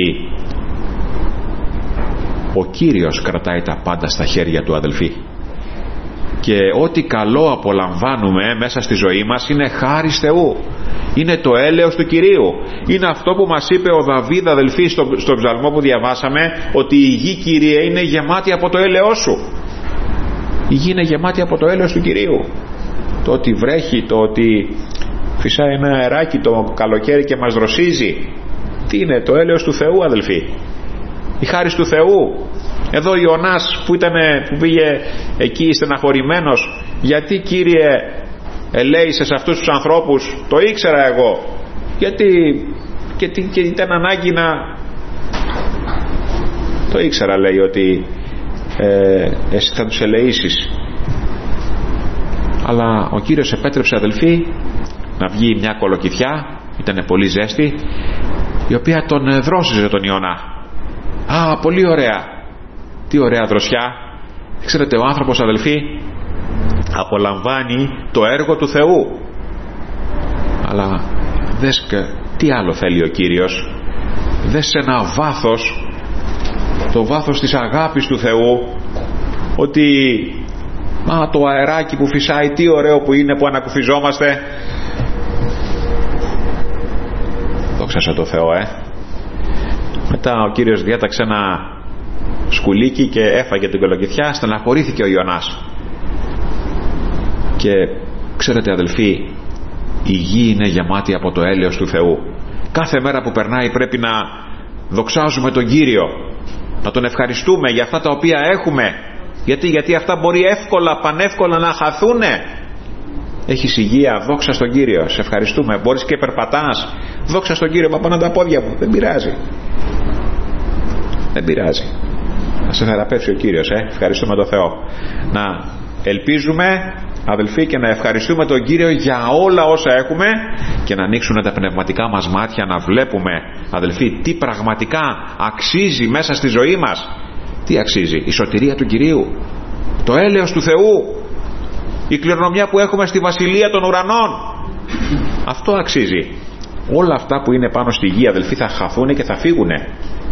ο Κύριος κρατάει τα πάντα στα χέρια του, αδελφοί, και ό,τι καλό απολαμβάνουμε μέσα στη ζωή μας είναι χάρις Θεού, είναι το έλεος του Κυρίου. Είναι αυτό που μας είπε ο Δαβίδ, αδελφοί, στο, στο ψαλμό που διαβάσαμε, ότι η γη, Κύριε, είναι γεμάτη από το έλεος σου. Η γη είναι γεμάτη από το έλεος του Κυρίου. Το ότι βρέχει, το ότι φυσάει ένα αεράκι το καλοκαίρι και μας δροσίζει, Τι είναι το έλεος του Θεού, αδελφοί, η χάρις του Θεού. Εδώ ο Ιωνάς που, ήτανε, που πήγε εκεί στεναχωρημένος, γιατί Κύριε ελέησες αυτούς τους ανθρώπους? Το ήξερα εγώ. Γιατί και, και ήταν ανάγκη να... Το ήξερα, λέει, ότι ε, εσύ θα τους ελεήσεις. Αλλά ο Κύριος επέτρεψε, αδελφοί, να βγει μια κολοκυθιά, ήταν πολύ ζέστη, η οποία τον δρόσιζε τον Ιωνά. Α, πολύ ωραία. Τι ωραία δροσιά. Ξέρετε, ο άνθρωπος, αδελφοί, απολαμβάνει το έργο του Θεού. Αλλά δες και τι άλλο θέλει ο Κύριος. Δες ένα βάθος, το βάθος της αγάπης του Θεού, ότι μα το αεράκι που φυσάει, τι ωραίο που είναι που ανακουφιζόμαστε. Δόξα σε το Θεό, ε. Μετά ο Κύριος διάταξε ένα σκουλίκι και έφαγε την κολοκυθιά. Στεναχωρήθηκε ο Ιωνάς. Και ξέρετε, αδελφοί, η γη είναι γεμάτη από το έλεος του Θεού. Κάθε μέρα που περνάει πρέπει να δοξάζουμε τον Κύριο, να τον ευχαριστούμε για αυτά τα οποία έχουμε. Γιατί, γιατί αυτά μπορεί εύκολα, πανεύκολα να χαθούνε. Έχεις υγεία, δόξα στον Κύριο, σε ευχαριστούμε. Μπορείς και περπατάς, δόξα στον Κύριο, μα πάνε τα πόδια μου. Δεν πειράζει. Δεν πειράζει. Να σε θεραπεύσει ο Κύριος, ε. Ευχαριστούμε τον Θεό. Να ελπίζουμε, αδελφοί, και να ευχαριστούμε τον Κύριο για όλα όσα έχουμε, και να ανοίξουν τα πνευματικά μας μάτια να βλέπουμε, αδελφοί, τι πραγματικά αξίζει μέσα στη ζωή μας. Τι αξίζει? Η σωτηρία του Κυρίου, το έλεος του Θεού, η κληρονομιά που έχουμε στη Βασιλεία των Ουρανών. Αυτό αξίζει. Όλα αυτά που είναι πάνω στη γη, αδελφοί, θα χαθούν και θα φύγουνε.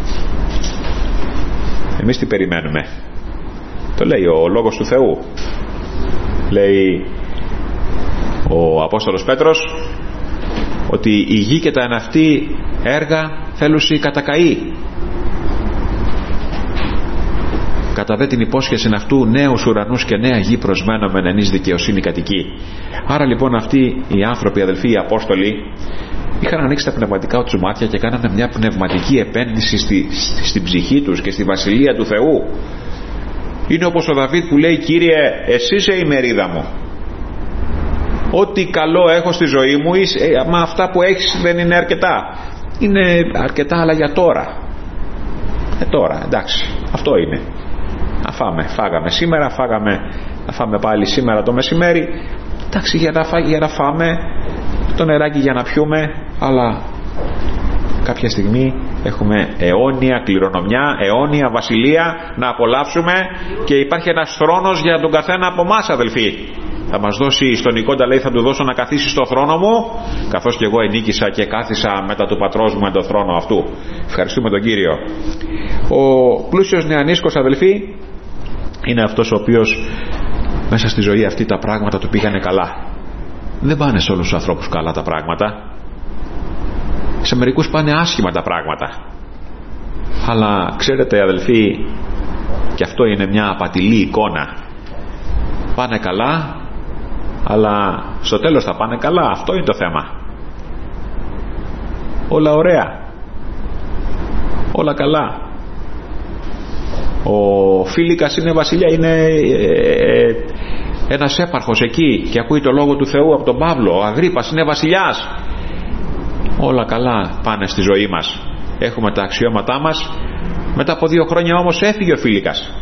Εμείς τι περιμένουμε? Το λέει ο Λόγος του Θεού. Λέει ο Απόστολος Πέτρος ότι η γη και τα εναυτή έργα θέλουσι κατακαεί. Κατά δε την υπόσχεση αυτού νέους ουρανούς και νέα γη προσμένομεν εν εις δικαιοσύνη κατοικεί. Άρα λοιπόν αυτοί οι άνθρωποι, αδελφοί, οι Απόστολοι, είχαν ανοίξει τα πνευματικά τους μάτια και κάνανε μια πνευματική επένδυση στη, στην ψυχή τους και στη Βασιλεία του Θεού. Είναι όπως ο Δαβίδ που λέει: Κύριε, εσύ είσαι η μερίδα μου. Ό,τι καλό έχω στη ζωή μου, ε, μα αυτά που έχεις δεν είναι αρκετά. Είναι αρκετά, αλλά για τώρα. Ε, τώρα, εντάξει, αυτό είναι. Να φάμε, φάγαμε σήμερα, φάγαμε, να φάμε πάλι σήμερα το μεσημέρι. Εντάξει, για να, φά, για να φάμε, το νεράκι για να πιούμε, αλλά κάποια στιγμή έχουμε αιώνια κληρονομιά, αιώνια βασιλεία να απολαύσουμε, και υπάρχει ένας θρόνος για τον καθένα από εμάς, αδελφοί. Θα μας δώσει, στον Νικόντα λέει, θα του δώσω να καθίσει στο θρόνο μου, καθώς και εγώ ενίκησα και κάθισα μετά του πατρός μου με τον θρόνο αυτού. Ευχαριστούμε τον Κύριο. Ο πλούσιος νεανίσκος, αδελφοί, είναι αυτός ο οποίος μέσα στη ζωή αυτή τα πράγματα του πήγανε καλά. Δεν πάνε σε όλους τους ανθρώπους καλά τα πράγματα. Σε μερικούς πάνε άσχημα τα πράγματα. Αλλά ξέρετε, αδελφοί, και αυτό είναι μια απατηλή εικόνα. Πάνε καλά, αλλά στο τέλος θα πάνε καλά. Αυτό είναι το θέμα. Όλα ωραία, όλα καλά. Ο Φίλικας είναι βασιλιά, είναι ε, ε, ένας έπαρχος εκεί και ακούει το λόγο του Θεού από τον Παύλο. Ο Αγρίππας είναι βασιλιάς. Όλα καλά πάνε στη ζωή μας. Έχουμε τα αξιώματά μας. Μετά από δύο χρόνια όμως έφυγε ο Φίλικας.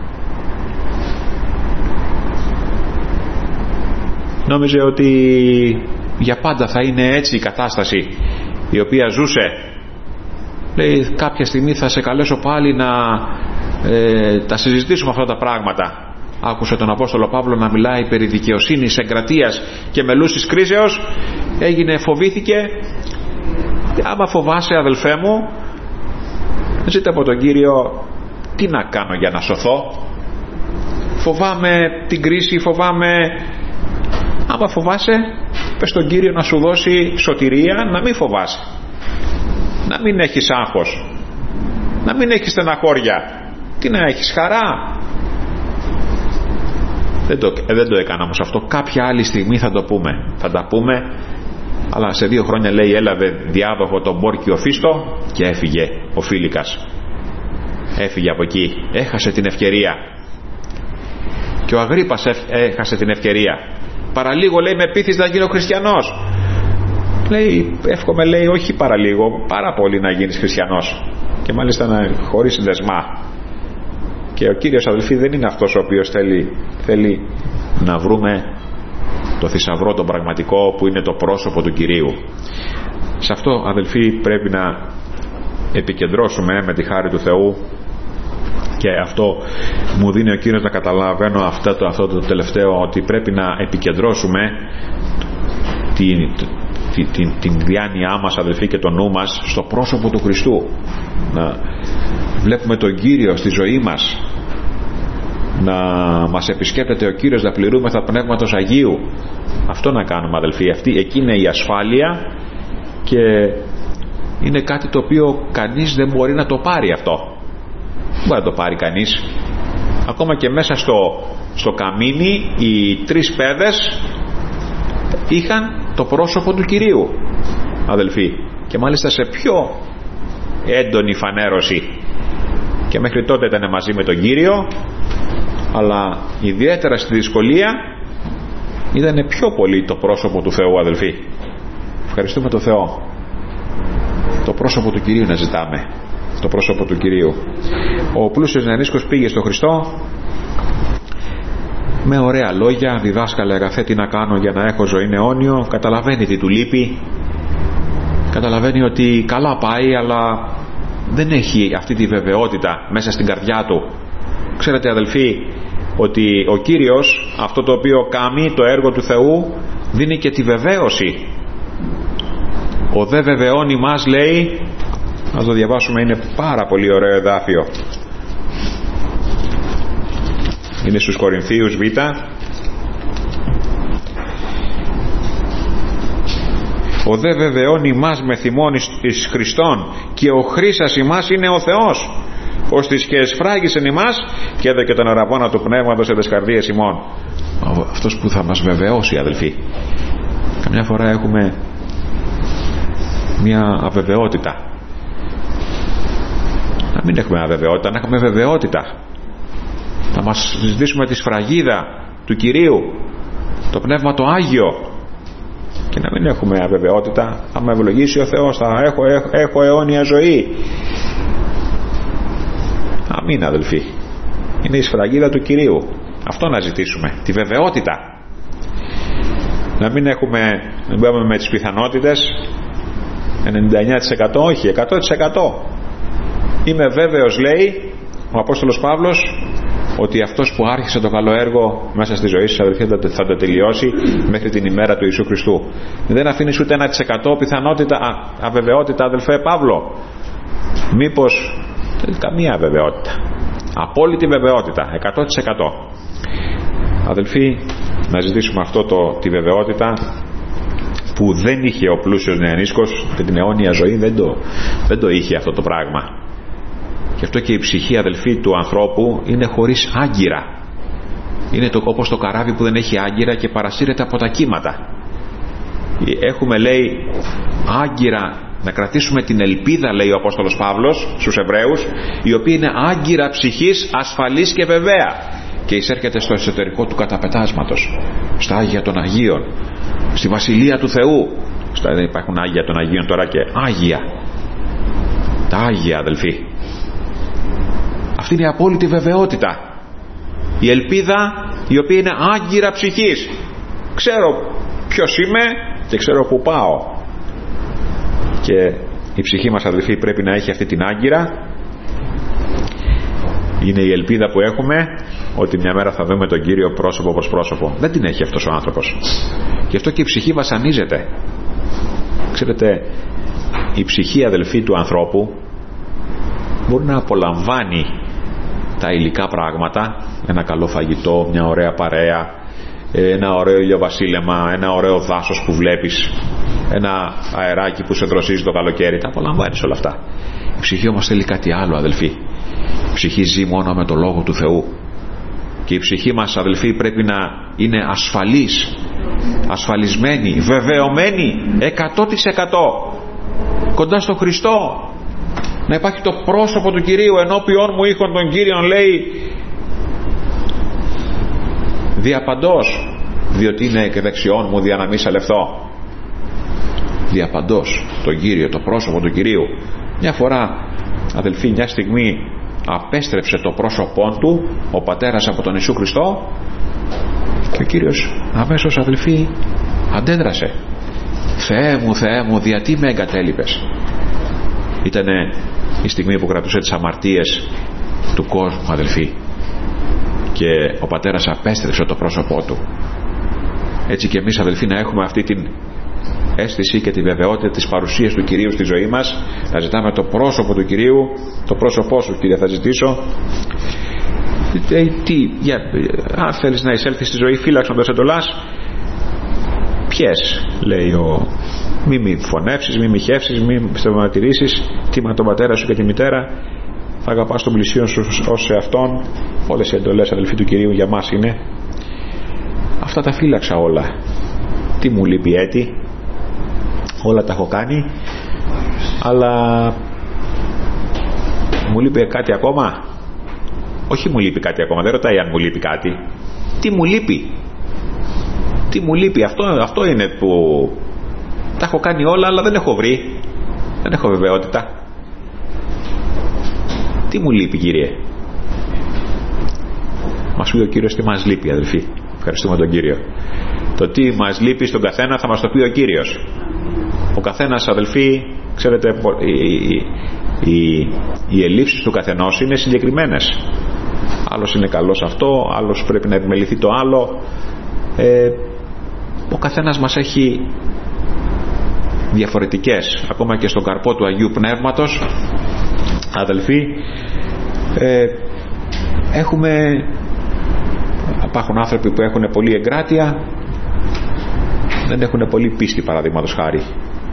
Νόμιζε ότι για πάντα θα είναι έτσι η κατάσταση η οποία ζούσε. Λέει, κάποια στιγμή θα σε καλέσω πάλι να ε, τα συζητήσουμε αυτά τα πράγματα. Άκουσε τον Απόστολο Παύλο να μιλάει περί δικαιοσύνης, εγκρατείας και μελούσης κρίσεως. Έγινε, φοβήθηκε. Άμα φοβάσαι, αδελφέ μου, ζήτα από τον Κύριο, τι να κάνω για να σωθώ? Φοβάμαι την κρίση, φοβάμαι. Άμα φοβάσαι, πες στον Κύριο να σου δώσει σωτηρία, να μην φοβάσαι, να μην έχεις άγχος, να μην έχεις στεναχώρια. Τι να έχεις? Χαρά. Δεν το, ε, δεν το έκανα όμως αυτό. Κάποια άλλη στιγμή θα το πούμε. Θα τα πούμε Αλλά σε δύο χρόνια, λέει, έλαβε διάδοχο τον Πόρκιο Φίστο και έφυγε ο Φίλικας. Έφυγε από εκεί, έχασε την ευκαιρία. Και ο Αγρίππας έχασε την ευκαιρία. Παραλίγο, λέει, με πείθεις να γίνω χριστιανός. Λέει, εύχομαι, λέει, όχι παραλίγο, πάρα πολύ να γίνεις χριστιανός. Και μάλιστα να, χωρίς δεσμά. Και ο Κύριος, αδελφοί, δεν είναι αυτός ο οποίος θέλει, θέλει να βρούμε το θησαυρό, το πραγματικό, που είναι το πρόσωπο του Κυρίου. Σε αυτό, αδελφοί, πρέπει να επικεντρώσουμε με τη χάρη του Θεού, και αυτό μου δίνει ο Κύριος να καταλαβαίνω αυτό το, αυτό το τελευταίο, ότι πρέπει να επικεντρώσουμε την, την, την, την διάνοιά μας, αδελφοί, και το νου μας στο πρόσωπο του Χριστού. Να βλέπουμε τον Κύριο στη ζωή μας, να μας επισκέπτεται ο Κύριος, να πληρούμεθα Πνεύματος Αγίου. Αυτό να κάνουμε, αδελφοί. Αυτή, εκεί είναι η ασφάλεια, και είναι κάτι το οποίο κανείς δεν μπορεί να το πάρει αυτό. Δεν μπορεί να το πάρει κανείς. Ακόμα και μέσα στο, στο καμίνι οι τρεις παιδες είχαν το πρόσωπο του Κυρίου, αδελφοί, και μάλιστα σε πιο έντονη φανέρωση. Και μέχρι τότε ήταν μαζί με τον Κύριο, αλλά ιδιαίτερα στη δυσκολία ήταν πιο πολύ το πρόσωπο του Θεού, αδελφοί. Ευχαριστούμε τον Θεό. Το πρόσωπο του Κυρίου να ζητάμε. Το πρόσωπο του Κυρίου. Ο πλούσιος νεανίσκος πήγε στο Χριστό με ωραία λόγια: διδάσκαλε αγαθέ, τι να κάνω για να έχω ζωή αιώνιο. Καταλαβαίνει τι του λείπει, καταλαβαίνει ότι καλά πάει, αλλά δεν έχει αυτή τη βεβαιότητα μέσα στην καρδιά του. Ξέρετε, αδελφοί, ότι ο Κύριος, αυτό το οποίο κάνει, το έργο του Θεού, δίνει και τη βεβαίωση. Ο δε βεβαιώνει μας, λέει. Ας το διαβάσουμε, είναι πάρα πολύ ωραίο εδάφιο. Είναι στους Κορινθίους Β. Ο δε βεβαιώνει μας με θυμόν εις Χριστόν, και ο χρήσας ημάς είναι ο Θεός, ώστις και εσφράγισεν ημάς και έδωκε τον αραβόνα του πνεύματος σε τες καρδίες ημών. Αυτός που θα μας βεβαιώσει, αδελφοί. Καμιά φορά έχουμε μια αβεβαιότητα. Να μην έχουμε αβεβαιότητα, να έχουμε βεβαιότητα. Να μας ζητήσουμε τη σφραγίδα του Κυρίου, το Πνεύμα το Άγιο, και να μην έχουμε αβεβαιότητα. Θα με ευλογήσει ο Θεός, θα έχω, έχω, έχω αιώνια ζωή. Αμήν, αδελφοί. Είναι η σφραγίδα του Κυρίου. Αυτό να ζητήσουμε, τη βεβαιότητα. Να μην έχουμε, να μπούμε με τις πιθανότητες ενενήντα εννιά τοις εκατό, όχι, εκατό τοις εκατό. Είμαι βέβαιος, λέει ο Απόστολος Παύλος, ότι αυτός που άρχισε το καλό έργο μέσα στη ζωή σας, αδελφοί, θα το τελειώσει μέχρι την ημέρα του Ιησού Χριστού. Δεν αφήνεις ούτε ένα τοις εκατό πιθανότητα, α, αβεβαιότητα, αδελφέ Παύλο. Μήπως καμία αβεβαιότητα. Απόλυτη βεβαιότητα, εκατό τοις εκατό. Αδελφοί, να ζητήσουμε αυτό το, τη βεβαιότητα που δεν είχε ο πλούσιος νεανίσκος, και την αιώνια ζωή δεν το, δεν το είχε αυτό το πράγμα. Γι' αυτό και η ψυχή, αδελφοί, του ανθρώπου είναι χωρίς άγκυρα. Είναι το, όπως το καράβι που δεν έχει άγκυρα και παρασύρεται από τα κύματα. Έχουμε, λέει, άγκυρα, να κρατήσουμε την ελπίδα, λέει ο Απόστολος Παύλος στους Εβραίους, η οποία είναι άγκυρα ψυχής, ασφαλής και βεβαία, και εισέρχεται στο εσωτερικό του καταπετάσματος, στα Άγια των Αγίων, στη Βασιλεία του Θεού. Στα, δεν υπάρχουν Άγια των Αγίων τώρα και Άγια. Τα Άγια, αδελφοί. Αυτή είναι η απόλυτη βεβαιότητα. Η ελπίδα η οποία είναι άγκυρα ψυχής. Ξέρω ποιος είμαι και ξέρω που πάω. Και η ψυχή μας, αδελφοί, πρέπει να έχει αυτή την άγκυρα. Είναι η ελπίδα που έχουμε ότι μια μέρα θα δούμε τον Κύριο πρόσωπο προς πρόσωπο. Δεν την έχει αυτός ο άνθρωπος. Γι' αυτό και η ψυχή βασανίζεται. Ξέρετε, η ψυχή, αδελφοί, του ανθρώπου μπορεί να απολαμβάνει τα υλικά πράγματα, ένα καλό φαγητό, μια ωραία παρέα, ένα ωραίο ηλιοβασίλεμα, ένα ωραίο δάσος που βλέπεις, ένα αεράκι που σε δροσίζει το καλοκαίρι, τα απολαμβάνεις όλα αυτά. Η ψυχή όμως θέλει κάτι άλλο, αδελφοί. Η ψυχή ζει μόνο με το Λόγο του Θεού, και η ψυχή μας, αδελφοί, πρέπει να είναι ασφαλής ασφαλισμένοι, βεβαιωμένοι εκατό τοις εκατό κοντά στο Χριστό, να υπάρχει το πρόσωπο του Κυρίου ενώπιον μου ήχον τον Κύριον, λέει, διαπαντός, διότι είναι και δεξιόν μου δια να μη σαλευθώ. Διαπαντός τον Κύριο, το πρόσωπο του Κυρίου. Μια φορά, αδελφοί, μια στιγμή απέστρεψε το πρόσωπό του ο πατέρας από τον Ιησού Χριστό και ο Κύριος αμέσως, αδελφοί, αντέδρασε. Θεέ μου, Θεέ μου, γιατί με εγκατέλειπες? Ήτανε η στιγμή που κρατούσε τις αμαρτίες του κόσμου, αδελφοί, και ο πατέρας απέστρεψε το πρόσωπό του. Έτσι και εμείς, αδελφοί, να έχουμε αυτή την αίσθηση και τη βεβαιότητα της παρουσίας του Κυρίου στη ζωή μας, να ζητάμε το πρόσωπο του Κυρίου. Το πρόσωπό σου, Κύριε, θα ζητήσω. Ε, τι, για, αν θέλεις να εισέλθεις στη ζωή, φύλαξον το εντολάς. Ποιες, λέει ο, μη μη φωνεύσεις, μη μοιχεύσεις, μη στεβματιρήσεις, τίμα τον πατέρα σου και τη μητέρα, θα αγαπάς τον πλησίον σου ως σε αυτόν. Όλες οι εντολές, αδελφοί, του Κυρίου για μας είναι. Αυτά τα φύλαξα όλα. Τι μου λείπει έτη? Όλα τα έχω κάνει, αλλά μου λείπει κάτι ακόμα? Όχι, μου λείπει κάτι ακόμα, δεν ρωτάει αν μου λείπει κάτι. Τι μου λείπει? Τι μου λείπει? Αυτό, αυτό είναι που τα έχω κάνει όλα, αλλά δεν έχω βρει, δεν έχω βεβαιότητα. Τι μου λείπει, Κύριε? Μας πει ο Κύριος τι μας λείπει, αδελφοί. Ευχαριστούμε τον Κύριο. Το τι μας λείπει στον καθένα θα μας το πει ο Κύριος. Ο καθένας, αδελφοί, ξέρετε, οι, οι, οι ελλείψεις του καθενός είναι συγκεκριμένες. Άλλος είναι καλός αυτό, άλλος πρέπει να επιμεληθεί το άλλο. Ε, ο καθένας μας έχει διαφορετικές, ακόμα και στον καρπό του Αγίου Πνεύματος, αδελφοί, ε, έχουμε, υπάρχουν άνθρωποι που έχουν πολύ εγκράτεια, δεν έχουν πολύ πίστη, παραδείγματος χάρη,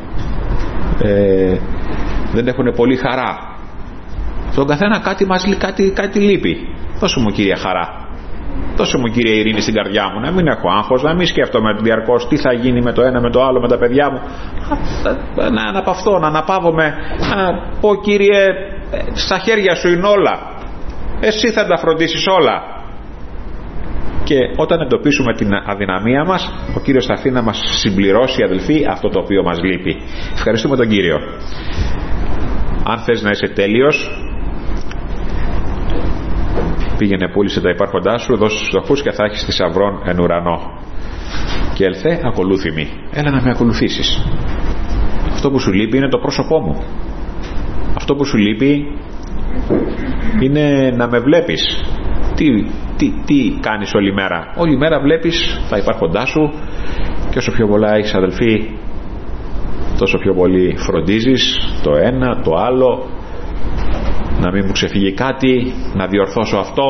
ε, δεν έχουν πολύ χαρά. Στον καθένα κάτι μας κάτι, κάτι λείπει. Δώσε μου, Κύριε, χαρά. Δώσε μου, Κύριε, ειρήνη στην καρδιά μου, να μην έχω άγχος, να μην σκέφτομαι διαρκώς τι θα γίνει με το ένα με το άλλο, με τα παιδιά μου. Να αναπαυθώ, να αναπαύομαι, να πω, Κύριε, στα χέρια σου είναι όλα, εσύ θα τα φροντίσεις όλα. Και όταν εντοπίσουμε την αδυναμία μας, ο Κύριος θα αφήνει να μας συμπληρώσει, αδελφοί, αυτό το οποίο μας λείπει. Ευχαριστούμε τον Κύριο. Αν θες να είσαι τέλειος, πήγαινε, πούλησε τα υπάρχοντά σου, δώσε στους φτωχούς και θα έχεις θησαυρών εν ουρανό. Και ελθέ, ακολούθημη. Έλα να με ακολουθήσεις. Αυτό που σου λείπει είναι το πρόσωπό μου. Αυτό που σου λείπει είναι να με βλέπεις. Τι, τι, τι κάνεις όλη μέρα? Όλη μέρα βλέπεις τα υπάρχοντά σου, και όσο πιο πολλά έχεις, αδελφοί, τόσο πιο πολύ φροντίζεις το ένα, το άλλο, να μην μου ξεφύγει κάτι, να διορθώσω αυτό.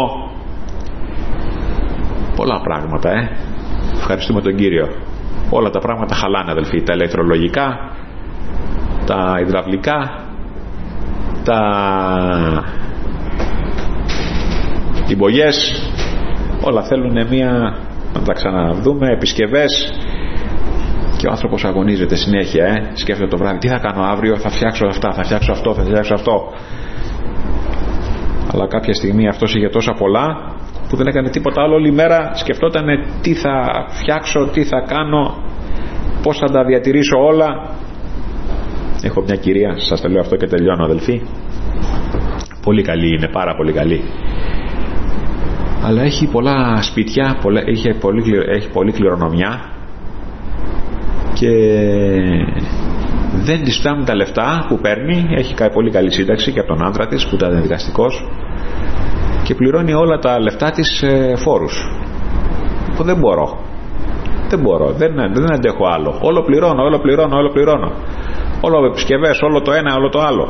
Πολλά πράγματα, ε. Ευχαριστούμε τον Κύριο. Όλα τα πράγματα χαλάνε, αδελφοί. Τα ηλεκτρολογικά, τα υδραυλικά, τα οι μπογιές, όλα θέλουν μία, να τα ξαναδούμε, επισκευές, και ο άνθρωπος αγωνίζεται συνέχεια, ε. Σκέφτεται το βράδυ, τι θα κάνω αύριο, θα φτιάξω αυτά, θα φτιάξω αυτό, θα φτιάξω αυτό. Αλλά κάποια στιγμή αυτός είχε τόσα πολλά που δεν έκανε τίποτα άλλο όλη μέρα, σκεφτόταν τι θα φτιάξω, τι θα κάνω, πώς θα τα διατηρήσω όλα. Έχω μια κυρία, σας το λέω αυτό και τελειώνω, αδελφοί, πολύ καλή είναι, πάρα πολύ καλή, αλλά έχει πολλά σπίτια, πολλά, έχει, πολύ, έχει πολύ κληρονομιά και δεν της φτάνουν τα λεφτά που παίρνει. Έχει πολύ καλή σύνταξη και από τον άντρα της που ήταν δικαστικός, και πληρώνει όλα τα λεφτά της ε, φόρους. Που δεν μπορώ, δεν μπορώ, δεν, δεν αντέχω άλλο. Όλο πληρώνω, όλο πληρώνω, όλο πληρώνω. Όλο επισκευές, όλο το ένα, όλο το άλλο.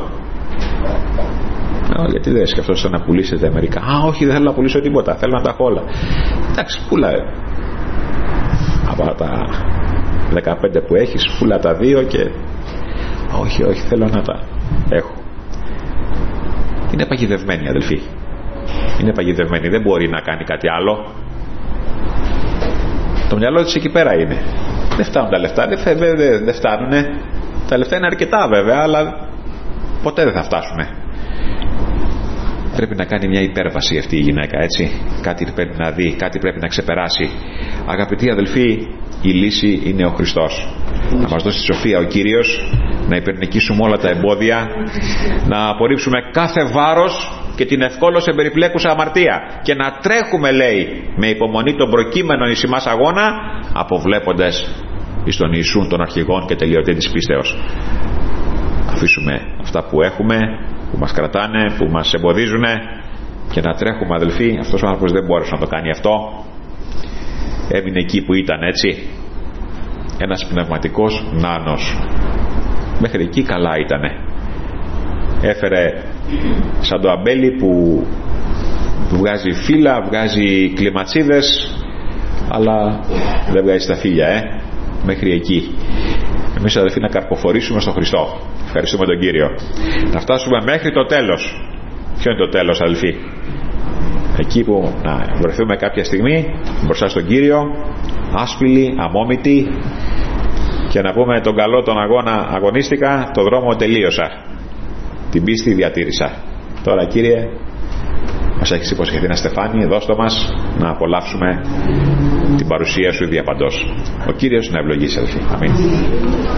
Α, γιατί δεν σκεφτόσαστε να πουλήσετε μερικά? Α, όχι, δεν θέλω να πουλήσω τίποτα, θέλω να τα έχω όλα. Εντάξει, πουλάει. Από τα δεκαπέντε που έχεις, πουλά τα δύο και... όχι, όχι, θέλω να τα έχω. Είναι παγιδευμένη, αδελφοί. Είναι παγιδευμένη, δεν μπορεί να κάνει κάτι άλλο. Το μυαλό της εκεί πέρα είναι. Δεν φτάνουν τα λεφτά, δεν, δεν, δεν φτάνουνε. Τα λεφτά είναι αρκετά βέβαια, αλλά ποτέ δεν θα φτάσουνε. Πρέπει να κάνει μια υπέρβαση αυτή η γυναίκα, έτσι. Κάτι πρέπει να δει, κάτι πρέπει να ξεπεράσει. Αγαπητοί αδελφοί, η λύση είναι ο Χριστός. Να μας δώσει σοφία ο Κύριος, να υπερνικήσουμε όλα τα εμπόδια, να απορρίψουμε κάθε βάρος και την ευκόλως εμπεριπλέκουσα αμαρτία και να τρέχουμε, λέει, με υπομονή των προκείμενων εις ημάς αγώνα, αποβλέποντας εις τον Ιησούν των αρχηγών και τελειωτή της πίστεως. Αφήσουμε αυτά που έχουμε, που μας κρατάνε, που μας εμποδίζουν, και να τρέχουμε, αδελφοί. Αυτός ο άνθρωπος δεν μπόρεσε να το κάνει αυτό, έμεινε εκεί που ήταν, έτσι. Ένας πνευματικός νάνος. Μέχρι εκεί καλά ήτανε. Έφερε σαν το αμπέλι που βγάζει φύλλα, βγάζει κλιματσίδες, αλλά δεν βγάζει τα φύλλα, ε. Μέχρι εκεί. Εμείς, αδελφοί, να καρποφορήσουμε στον Χριστό. Ευχαριστούμε τον Κύριο. Να φτάσουμε μέχρι το τέλος. Ποιο είναι το τέλος, αδελφοί? Εκεί που να βρεθούμε κάποια στιγμή μπροστά στον Κύριο, άσπηλοι, αμόμητοι, και να πούμε τον καλό τον αγώνα αγωνίστηκα, το δρόμο τελείωσα, την πίστη διατήρησα. Τώρα, Κύριε, μας έχεις υποσχεθεί ένα στεφάνι, δώστο μας να απολαύσουμε την παρουσία Σου διαπαντός. Ο Κύριος να ευλογήσει, αδελφοί. Αμήν.